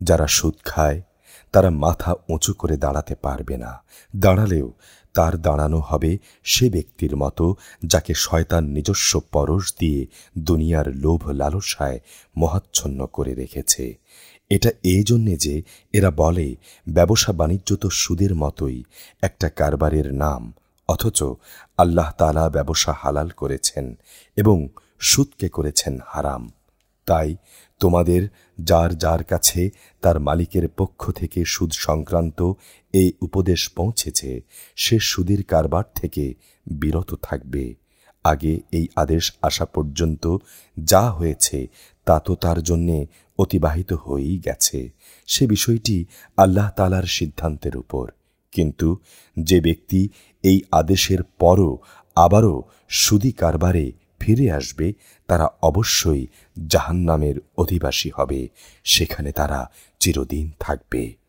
যারা সুদ খায় তারা মাথা উঁচু করে দাঁড়াতে পারবে না, দাঁড়ালেও তার দাঁড়ানো হবে সে ব্যক্তির মতো যাকে শয়তান নিজস্ব পরশ দিয়ে দুনিয়ার লোভ লালসায় মোহাচ্ছন্ন করে রেখেছে। এটা এই জন্যে যে এরা বলে ব্যবসা বাণিজ্য তো সুদের মতোই একটা কারবারের নাম, অথচ আল্লাহ তাআলা ব্যবসা হালাল করেছেন এবং সুদকে করেছেন হারাম। তাই তোমাদের যার যার কাছে তার মালিকের পক্ষ থেকে সুদ সংক্রান্ত এই উপদেশ পৌঁছেছে সে সুদের কারবার থেকে বিরত থাকবে। আগে এই আদেশ আসা পর্যন্ত যা হয়েছে তা তো তার জন্যে অতিবাহিত হয়েই গেছে, সে বিষয়টি আল্লাহ তাআলার সিদ্ধান্তের উপর। কিন্তু যে ব্যক্তি এই আদেশের পরও আবারও সুদি কারবারে ফিরে আসবে তারা অবশ্যই জাহান্নামের অধিবাসী হবে, সেখানে তারা চিরদিন থাকবে।